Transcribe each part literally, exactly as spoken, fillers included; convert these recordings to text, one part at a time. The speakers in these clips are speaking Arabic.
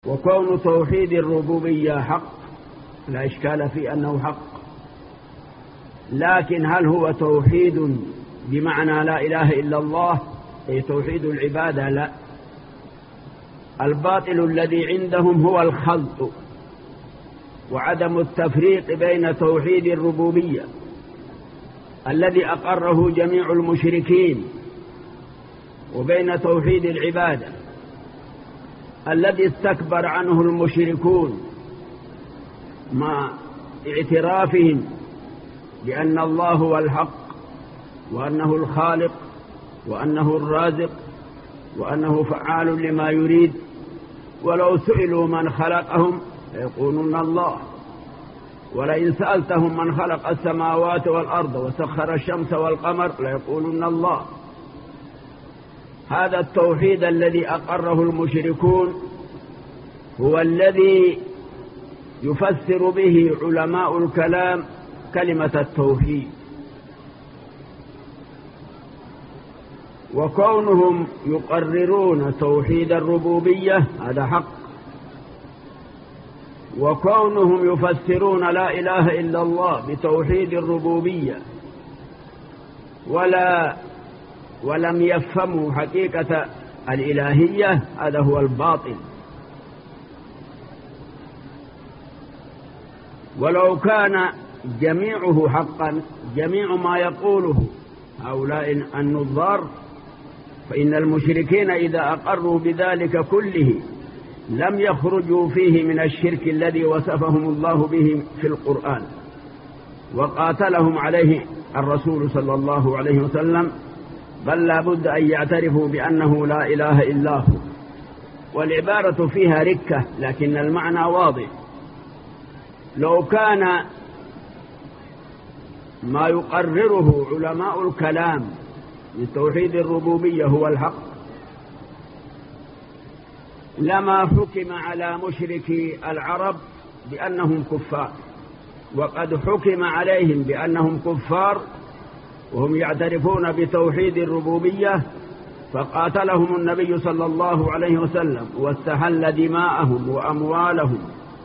وكون توحيد الربوبية حق لا إشكال في أنه حق، لكن هل هو توحيد بمعنى لا إله إلا الله أي توحيد العبادة؟ لا، الباطل الذي عندهم هو الخلط وعدم التفريق بين توحيد الربوبية الذي أقره جميع المشركين وبين توحيد العبادة الذي استكبر عنه المشركون مع اعترافهم بأن الله هو الحق وأنه الخالق وأنه الرازق وأنه فعال لما يريد، ولو سئلوا من خلقهم يقولون الله، ولئن سألتهم من خلق السماوات والأرض وسخر الشمس والقمر ليقولون الله. هذا التوحيد الذي أقره المشركون هو الذي يفسر به علماء الكلام كلمة التوحيد. وكونهم يقررون توحيد الربوبية هذا حق، وكونهم يفسرون لا إله إلا الله بتوحيد الربوبية ولا ولم يفهموا حقيقة الإلهية هذا هو الباطل. ولو كان جميعه حقا، جميع ما يقوله هؤلاء النظار، فإن المشركين إذا أقروا بذلك كله لم يخرجوا فيه من الشرك الذي وصفهم الله به في القرآن وقاتلهم عليه الرسول صلى الله عليه وسلم، بل لا بد أن يعترفوا بأنه لا إله إلا هو. والعبارة فيها ركة لكن المعنى واضح. لو كان ما يقرره علماء الكلام لتوحيد الربوبية هو الحق لما حكم على مشركي العرب بأنهم كفار، وقد حكم عليهم بأنهم كفار وهم يعترفون بتوحيد الربوبية، فقاتلهم النبي صلى الله عليه وسلم واستحل دماءهم وأموالهم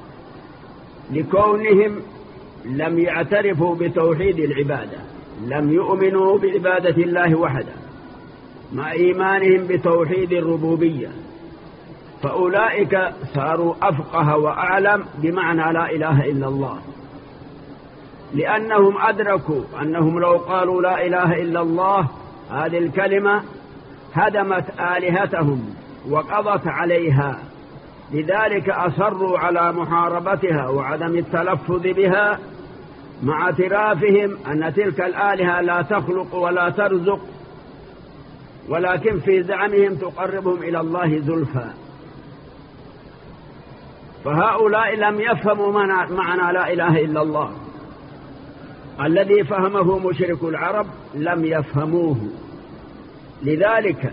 لكونهم لم يعترفوا بتوحيد العبادة، لم يؤمنوا بعبادة الله وحده مع إيمانهم بتوحيد الربوبية، فأولئك صاروا أفقه وأعلم بمعنى لا إله إلا الله، لأنهم أدركوا أنهم لو قالوا لا إله إلا الله هذه الكلمة هدمت آلهتهم وقضت عليها، لذلك أصروا على محاربتها وعدم التلفظ بها مع اعترافهم أن تلك الآلهة لا تخلق ولا ترزق، ولكن في زعمهم تقربهم إلى الله زلفى. فهؤلاء لم يفهموا معنى لا إله إلا الله الذي فهمه مشرك العرب، لم يفهموه. لذلك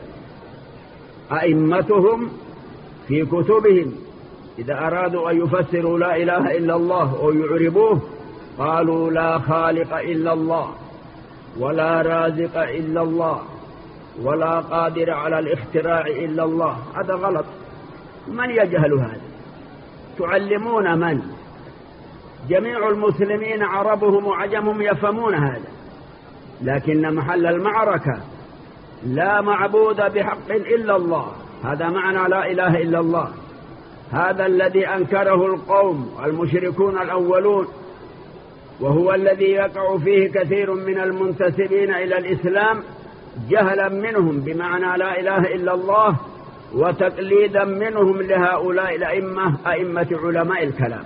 أئمتهم في كتبهم إذا أرادوا أن يفسروا لا إله إلا الله أو يعربوه قالوا لا خالق إلا الله ولا رازق إلا الله ولا قادر على الاختراع إلا الله. هذا غلط. من يجهل هذا؟ تعلمون من؟ جميع المسلمين عربهم وعجمهم يفهمون هذا، لكن محل المعركة لا معبود بحق إلا الله، هذا معنى لا إله إلا الله. هذا الذي أنكره القوم المشركون الأولون، وهو الذي يقع فيه كثير من المنتسبين إلى الإسلام جهلا منهم بمعنى لا إله إلا الله وتقليدا منهم لهؤلاء الأئمة أئمة علماء الكلام.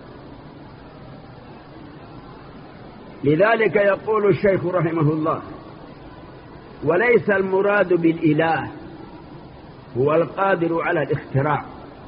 لذلك يقول الشيخ رحمه الله: وليس المراد بالإله هو القادر على الاختراع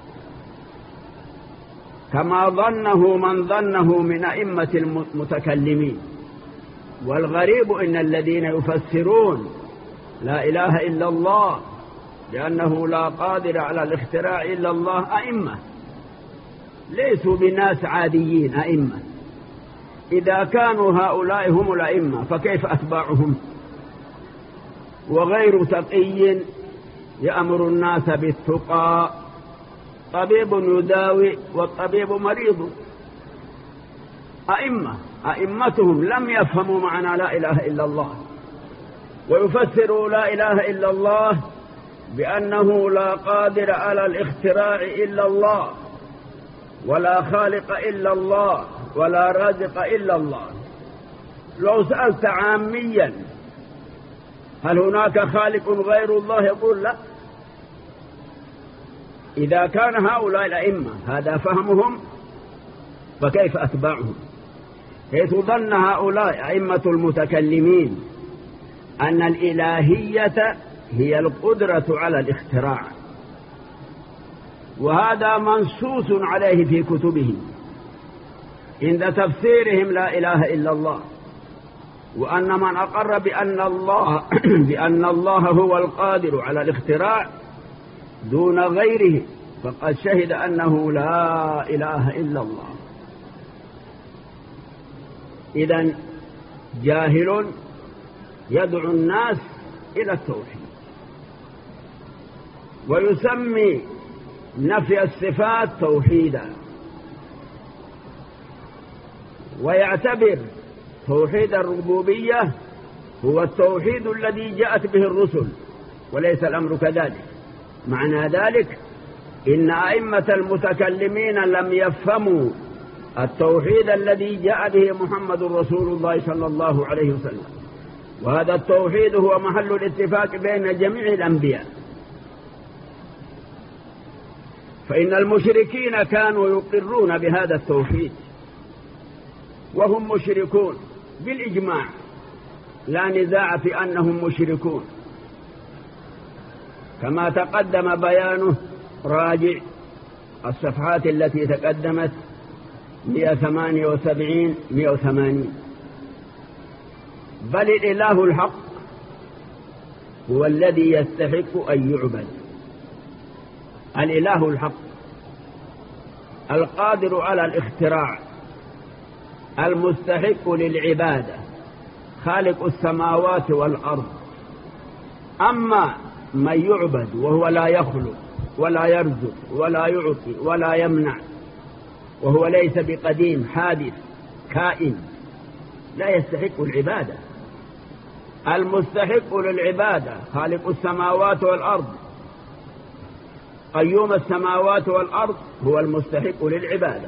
كما ظنه من ظنه من أئمة المتكلمين. والغريب إن الذين يفسرون لا إله إلا الله لأنه لا قادر على الاختراع إلا الله أئمة، ليسوا بناس عاديين، أئمة. إذا كانوا هؤلاء هم الأئمة فكيف أتباعهم؟ وغير تقي يأمر الناس بالتقى طبيب يداوي والطبيب مريض. أئمة أئمتهم لم يفهموا معنى لا إله إلا الله، ويفسروا لا إله إلا الله بأنه لا قادر على الاختراع إلا الله، ولا خالق إلا الله، ولا رازق إلا الله. لو سألت عاميا هل هناك خالق غير الله يقول لا. إذا كان هؤلاء الأئمة هذا فهمهم فكيف أتباعهم؟ حيث ظن هؤلاء أئمة المتكلمين أن الإلهية هي القدرة على الاختراع، وهذا منصوص عليه في كتبهم عند تفسيرهم لا إله إلا الله، وأن من أقر بأن الله بأن الله هو القادر على الاختراع دون غيره فقد شهد أنه لا إله إلا الله. إذن جاهل يدعو الناس إلى التوحيد، ويسمي نفي الصفات توحيدا، ويعتبر توحيد الربوبية هو التوحيد الذي جاءت به الرسل، وليس الأمر كذلك. معنى ذلك إن أئمة المتكلمين لم يفهموا التوحيد الذي جاء به محمد رسول الله صلى الله عليه وسلم، وهذا التوحيد هو محل الاتفاق بين جميع الأنبياء. فإن المشركين كانوا يقرون بهذا التوحيد وهم مشركون بالإجماع، لا نزاع في أنهم مشركون، كما تقدم بيانه. راجع الصفحات التي تقدمت مئة وثمانية وسبعين مئة وثمانين. بل الإله الحق هو الذي يستحق أن يعبد. الإله الحق القادر على الاختراع المستحق للعبادة خالق السماوات والأرض. أما من يعبد وهو لا يخلق ولا يرزق ولا يعطي ولا يمنع، وهو ليس بقديم حادث كائن، لا يستحق العبادة. المستحق للعبادة خالق السماوات والأرض، قيوم السماوات والأرض، هو المستحق للعبادة.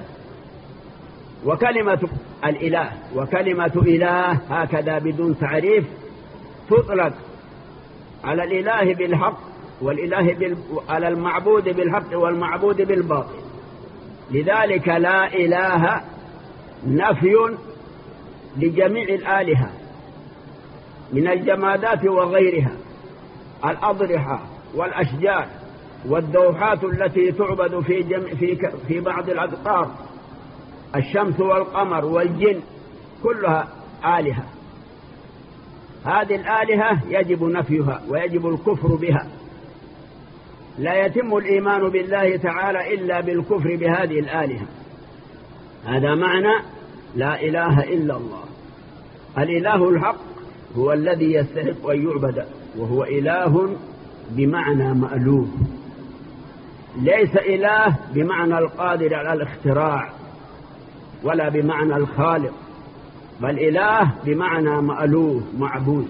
وكلمة الإله وكلمة إله هكذا بدون تعريف تطلق على الإله بالحق والإله بال... على المعبود بالحق والمعبود بالباطل. لذلك لا إله نفي لجميع الآلهة من الجمادات وغيرها، الأضرحة والأشجار والدوحات التي تعبد في, جم... في... في بعض الأقطار، الشمس والقمر والجن كلها آلهة. هذه الآلهة يجب نفيها ويجب الكفر بها. لا يتم الإيمان بالله تعالى إلا بالكفر بهذه الآلهة. هذا معنى لا إله إلا الله. الإله الحق هو الذي يستحق أن يعبد، وهو إله بمعنى مألوه، ليس إله بمعنى القادر على الاختراع ولا بمعنى الخالق، بل إله بمعنى مألوه معبود.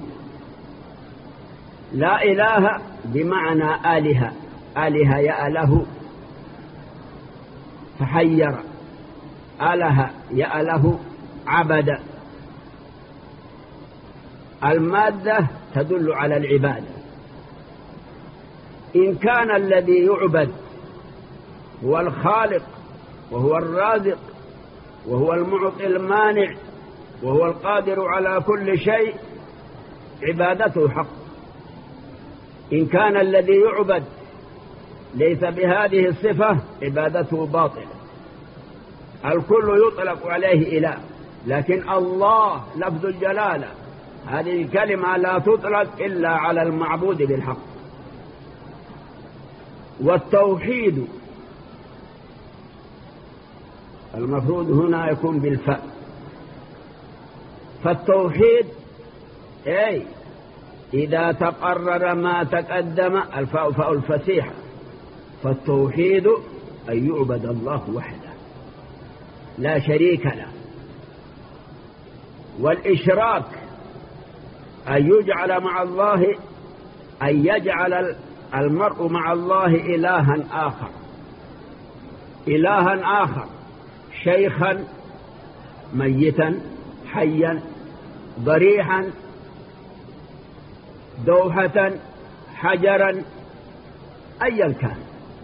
لا إله بمعنى آلهة، آلهة يأله فحير، آله يأله عبد. المادة تدل على العبادة. إن كان الذي يعبد هو الخالق وهو الرازق وهو المعطي المانع وهو القادر على كل شيء، عبادته حق. إن كان الذي يعبد ليس بهذه الصفة، عبادته باطلة. الكل يطلق عليه إله، لكن الله لفظ الجلالة هذه الكلمة لا تطلق إلا على المعبود بالحق. والتوحيد المفروض هنا يكون بالفاء. فالتوحيد أي إذا تقرر ما تقدم، الفاء فاء الفسيحة، فالتوحيد أن يعبد الله وحده لا شريك له. والإشراك أن يجعل مع الله أن يجعل المرء مع الله إلها آخر إلها آخر شيخا ميتا حيا ضريحا دوحة حجرا أيا كان.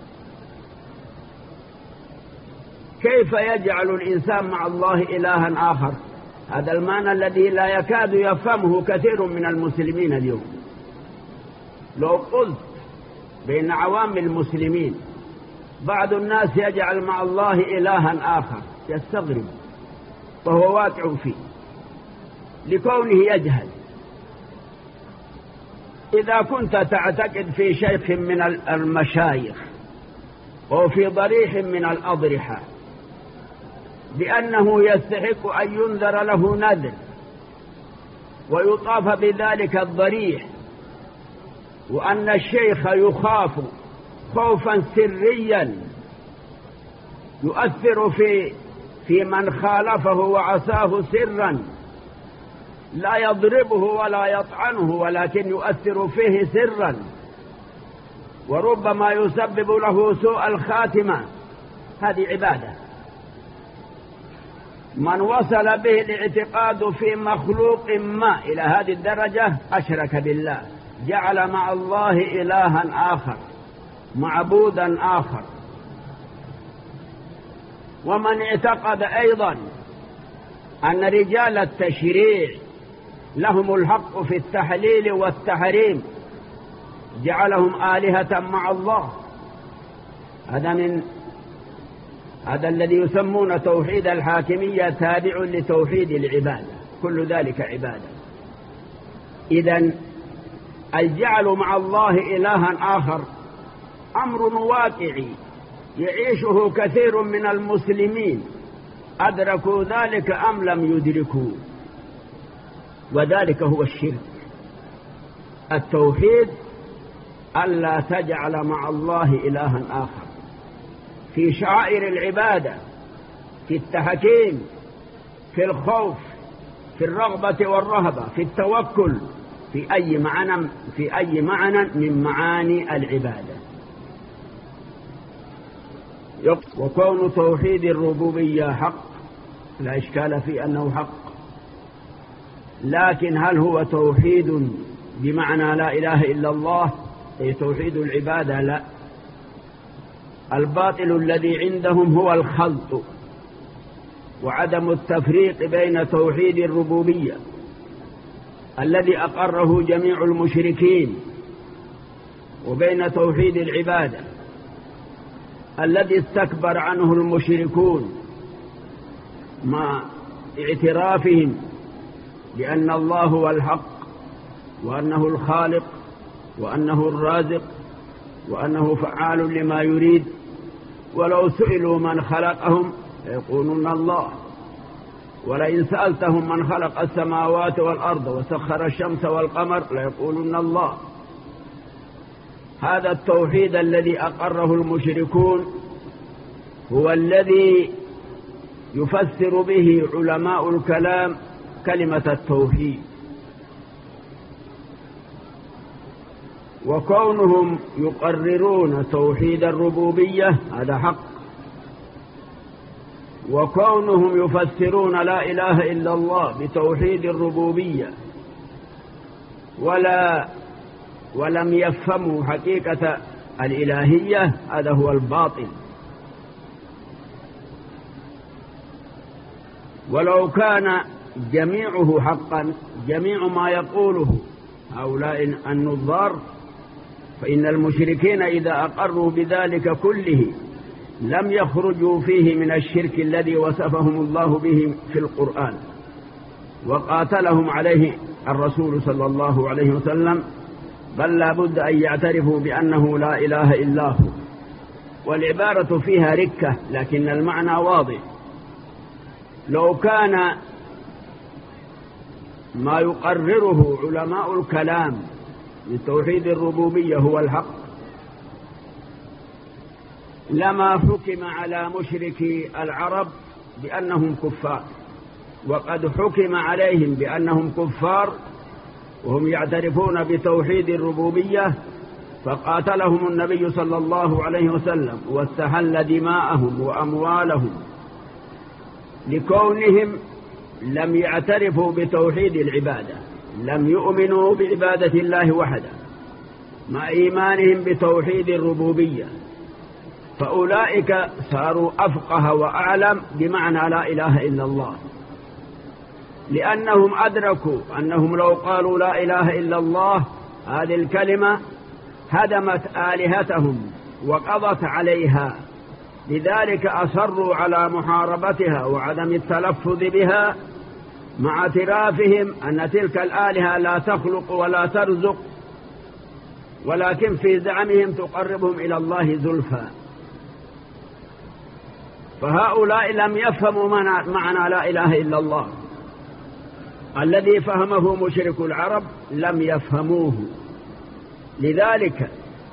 كيف يجعل الإنسان مع الله إلها آخر؟ هذا المعنى الذي لا يكاد يفهمه كثير من المسلمين اليوم. لو قلت بين عوام المسلمين بعض الناس يجعل مع الله إلها آخر يستغرب، وهو واقع فيه لكونه يجهل. إذا كنت تعتقد في شيخ من المشايخ أو في ضريح من الأضرحة بأنه يستحق أن ينذر له نذر ويطاف بذلك الضريح، وأن الشيخ يخاف خوفا سريا يؤثر في في من خالفه وعصاه سرا، لا يضربه ولا يطعنه ولكن يؤثر فيه سرا، وربما يسبب له سوء الخاتمة. هذه عبادة. من وصل به الاعتقاد في مخلوق ما إلى هذه الدرجة أشرك بالله، جعل مع الله إلها آخر معبودا آخر. ومن اعتقد أيضا أن رجال التشريع لهم الحق في التحليل والتحريم جعلهم آلهة مع الله، هذا من هذا الذي يسمون توحيد الحاكمية تابع لتوحيد العبادة، كل ذلك عبادة. إذن الجعل مع الله إلها آخر أمر واقعي يعيشه كثير من المسلمين، أدركوا ذلك أم لم يدركوا، وذلك هو الشرك. التوحيد ألا تجعل مع الله إلها آخر في شعائر العبادة، في التحكيم، في الخوف، في الرغبة والرهبة، في التوكل، في أي معنى في أي معنى من معاني العبادة. وكون توحيد الربوبية حق لا إشكال في أنه حق، لكن هل هو توحيد بمعنى لا إله إلا الله أي توحيد العبادة؟ لا. الباطل الذي عندهم هو الخلط وعدم التفريق بين توحيد الربوبية الذي أقره جميع المشركين وبين توحيد العبادة الذي استكبر عنه المشركون مع اعترافهم بأن الله هو الحق وأنه الخالق وأنه الرازق وأنه فعال لما يريد. ولو سئلوا من خلقهم يقولون الله، ولئن سألتهم من خلق السماوات والأرض وسخر الشمس والقمر ليقولون الله. هذا التوحيد الذي أقره المشركون هو الذي يفسر به علماء الكلام كلمة التوحيد. وكونهم يقررون توحيد الربوبية هذا حق، وكونهم يفسرون لا إله إلا الله بتوحيد الربوبية ولا ولم يفهموا حقيقة الإلهية هذا هو الباطل. ولو كان جميعه حقا، جميع ما يقوله هؤلاء النظار، فإن المشركين إذا أقروا بذلك كله لم يخرجوا فيه من الشرك الذي وصفهم الله به في القرآن وقاتلهم عليه الرسول صلى الله عليه وسلم، بل لا بد أن يعترفوا بأنه لا إله إلا هو. والعبارة فيها ركة لكن المعنى واضح. لو كان ما يقرره علماء الكلام لتوحيد الربوبية هو الحق، لما حكم على مشركي العرب بأنهم كفار، وقد حكم عليهم بأنهم كفار وهم يعترفون بتوحيد الربوبية، فقاتلهم النبي صلى الله عليه وسلم واستحل دماءهم وأموالهم لكونهم لم يعترفوا بتوحيد العبادة، لم يؤمنوا بعبادة الله وحده مع إيمانهم بتوحيد الربوبية، فأولئك صاروا أفقه وأعلم بمعنى لا إله إلا الله، لأنهم أدركوا أنهم لو قالوا لا إله إلا الله هذه الكلمة هدمت آلهتهم وقضت عليها، لذلك أصروا على محاربتها وعدم التلفظ بها، مع اعترافهم أن تلك الآلهة لا تخلق ولا ترزق، ولكن في زعمهم تقربهم إلى الله زلفى. فهؤلاء لم يفهموا معنى لا إله إلا الله، الذي فهمه مشرك العرب لم يفهموه، لذلك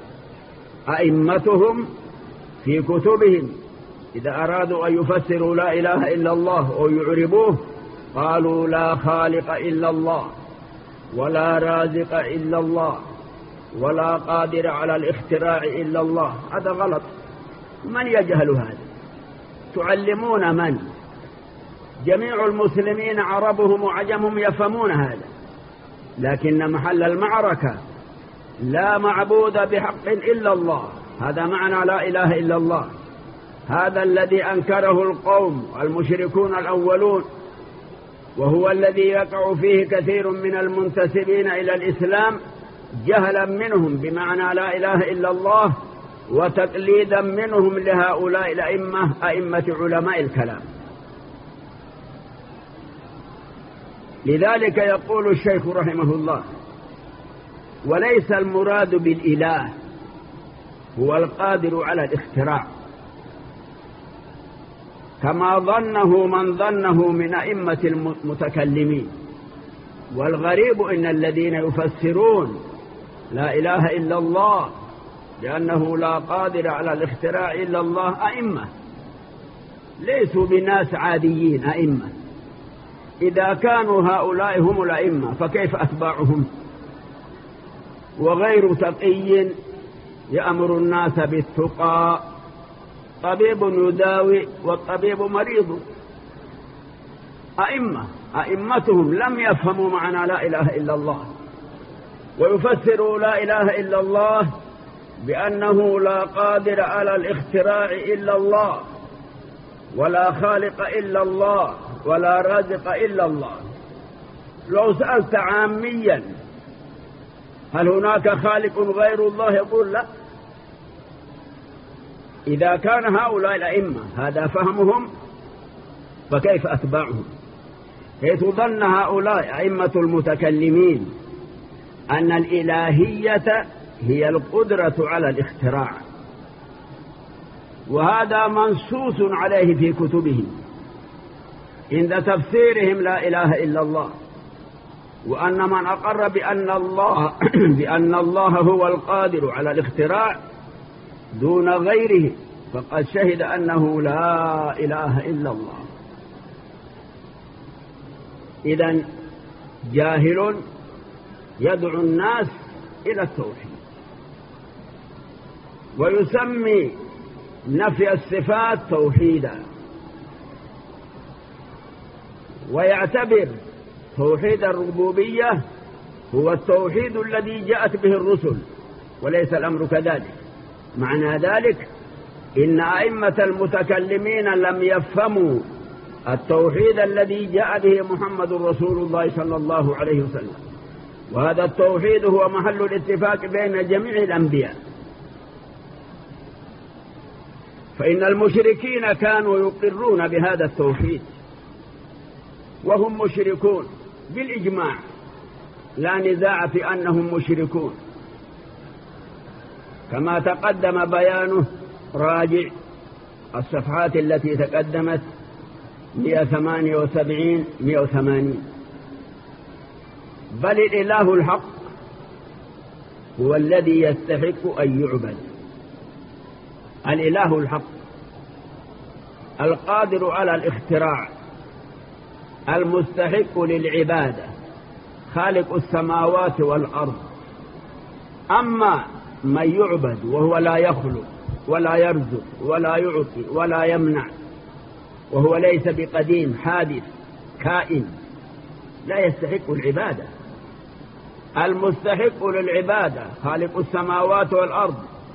أئمتهم في كتبهم إذا أرادوا أن يفسروا لا إله إلا الله أو يعربوه قالوا لا خالق إلا الله ولا رازق إلا الله ولا قادر على الاختراع إلا الله. هذا غلط. من يجهل هذا؟ تعلمون من؟ جميع المسلمين عربهم وعجمهم يفهمون هذا، لكن محل المعركة لا معبود بحق إلا الله، هذا معنى لا إله إلا الله. هذا الذي أنكره القوم المشركون الأولون، وهو الذي يقع فيه كثير من المنتسبين إلى الإسلام جهلا منهم بمعنى لا إله إلا الله، وتقليدا منهم لهؤلاء الأئمة أئمة علماء الكلام. لذلك يقول الشيخ رحمه الله: وليس المراد بالإله هو القادر على الاختراع، كما ظنه من ظنه من أئمة المتكلمين. والغريب إن الذين يفسرون لا إله إلا الله لأنه لا قادر على الاختراع إلا الله أئمة، ليسوا بناس عاديين، أئمة. إذا كانوا هؤلاء هم الأئمة فكيف أتباعهم؟ وغير تقي يأمر الناس بالتقى، طبيب يداوي والطبيب مريض. أئمة أئمتهم لم يفهموا معنى لا إله إلا الله، ويفسروا لا إله إلا الله بأنه لا قادر على الاختراع إلا الله ولا خالق إلا الله ولا رازق إلا الله. لو سألت عاميا هل هناك خالق غير الله يقول لا. إذا كان هؤلاء الأئمة هذا فهمهم فكيف أتباعهم؟ حيث ظن هؤلاء أئمة المتكلمين أن الإلهية هي القدرة على الاختراع، وهذا منصوص عليه في كتبهم عند تفسيرهم لا إله إلا الله. وأن من أقر بأن الله بأن الله هو القادر على الاختراع دون غيره فقد شهد أنه لا إله إلا الله. إذن جاهل يدعو الناس إلى التوحيد، ويسمي نفي الصفات توحيدا، ويعتبر توحيد الربوبية هو التوحيد الذي جاءت به الرسل، وليس الأمر كذلك. معنى ذلك إن أئمة المتكلمين لم يفهموا التوحيد الذي جاء به محمد رسول الله صلى الله عليه وسلم، وهذا التوحيد هو محل الاتفاق بين جميع الأنبياء. فإن المشركين كانوا يقرون بهذا التوحيد وهم مشركون بالإجماع، لا نزاع في أنهم مشركون، كما تقدم بيانه. راجع الصفحات التي تقدمت مئة وثمانية وسبعين مئة وثمانين. بل الإله الحق هو الذي يستحق أن يعبد، الإله الحق القادر على الاختراع المستحق للعبادة خالق السماوات والأرض. أما من يعبد وهو لا يخلق ولا يرزق ولا يعطي ولا يمنع، وهو ليس بقديم حادث كائن، لا يستحق العبادة. المستحق للعبادة خالق السماوات والأرض،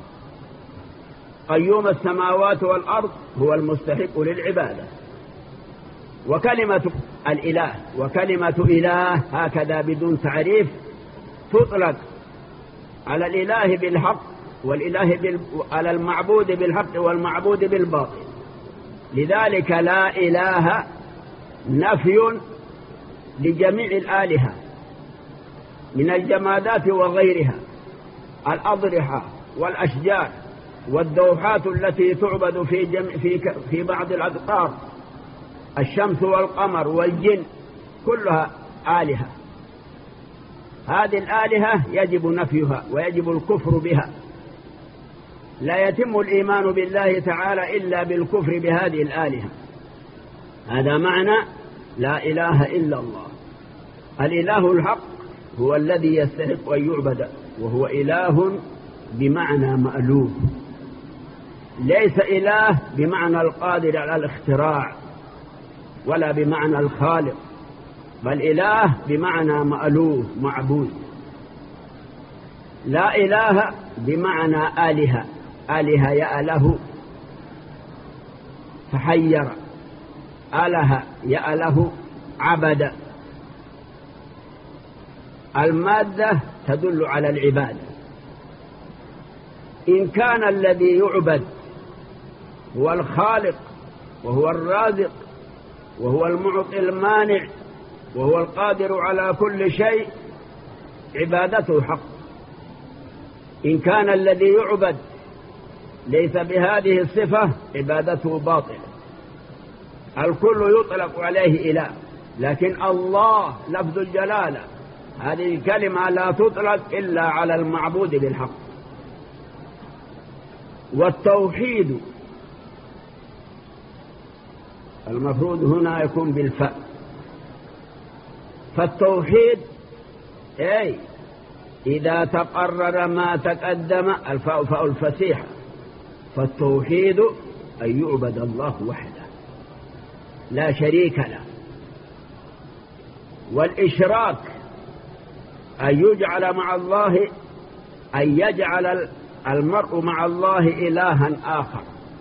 قيوم السماوات والأرض، هو المستحق للعبادة. وكلمة الإله وكلمة إله هكذا بدون تعريف تطلق على الإله بالحق والإله بال... على المعبود بالحق والمعبود بالباطل. لذلك لا إله نفي لجميع الآلهة من الجمادات وغيرها، الأضرحة والأشجار والدوحات التي تعبد في, جم... في... في بعض الأذقار، الشمس والقمر والجن كلها آلهة. هذه الآلهة يجب نفيها ويجب الكفر بها. لا يتم الإيمان بالله تعالى إلا بالكفر بهذه الآلهة. هذا معنى لا إله إلا الله. الإله الحق هو الذي يستحق أن يعبد، وهو إله بمعنى مألوه، ليس إله بمعنى القادر على الاختراع ولا بمعنى الخالق، بل إله بمعنى مألوه معبود. لا إله بمعنى آلهة، آلهة يأله فحير، آله يأله عبد. المادة تدل على العبادة. إن كان الذي يعبد هو الخالق وهو الرازق وهو المعطي المانع وهو القادر على كل شيء، عبادته حق. إن كان الذي يعبد ليس بهذه الصفة، عبادته باطلة. الكل يطلق عليه إله، لكن الله لفظ الجلالة هذه الكلمة لا تطلق إلا على المعبود بالحق. والتوحيد المفروض هنا يكون بالفاء. فالتوحيد أي إذا تقرر ما تقدم، الفاء فاء الفسيحة، فالتوحيد أن يعبد الله وحده لا شريك له. والإشراك أن يجعل مع الله أن يجعل المرء مع الله إلها آخر،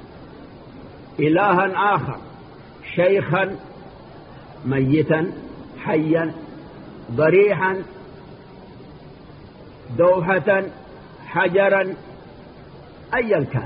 إلها آخر، شيخا ميتا حيا، ضريحا، دوحة، حجرا، أيا كان.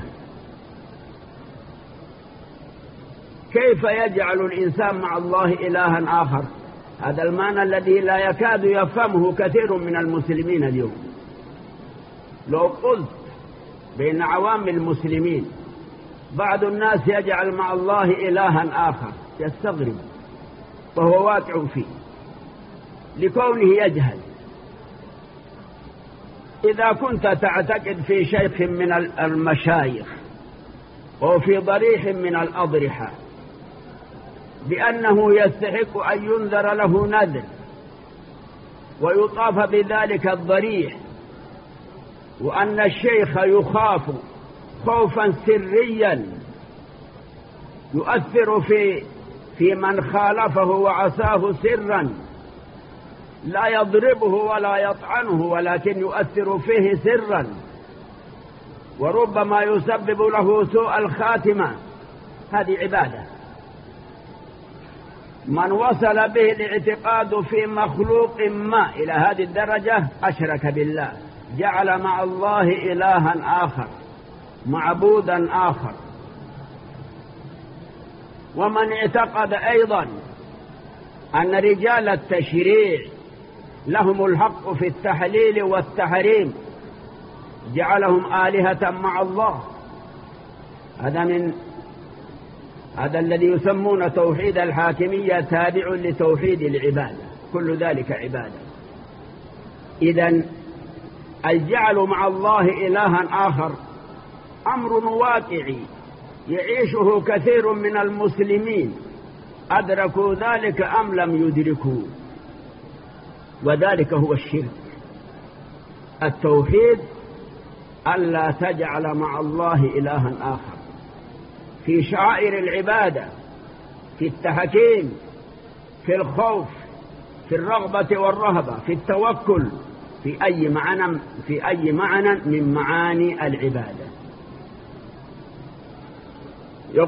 كيف يجعل الإنسان مع الله إلها آخر؟ هذا المعنى الذي لا يكاد يفهمه كثير من المسلمين اليوم. لو قلت بين عوام المسلمين بعض الناس يجعل مع الله إلها آخر يستغرب، وهو واقع فيه لكونه يجهل. إذا كنت تعتقد في شيخ من المشايخ أو في ضريح من الأضرحة بأنه يستحق أن ينذر له نذر ويطاف بذلك الضريح، وأن الشيخ يخاف خوفا سريا يؤثر في في من خالفه وعصاه سرا، لا يضربه ولا يطعنه ولكن يؤثر فيه سرا، وربما يسبب له سوء الخاتمة، هذه عبادة. من وصل به الاعتقاد في مخلوق ما إلى هذه الدرجة أشرك بالله، جعل مع الله إلها آخر، معبودا آخر. ومن اعتقد أيضا أن رجال التشريع لهم الحق في التحليل والتحريم، جعلهم آلهة مع الله. هذا من هذا الذي يسمون توحيد الحاكمية تابع لتوحيد العبادة، كل ذلك عبادة. إذن الجعل مع الله إلها آخر أمر واقعي يعيشه كثير من المسلمين، أدركوا ذلك أم لم يدركوا، وذلك هو الشرك. التوحيد ألا تجعل مع الله إلها آخر في شعائر العبادة، في التحكيم، في الخوف، في الرغبة والرهبة، في التوكل، في أي معنى في أي معنى من معاني العبادة.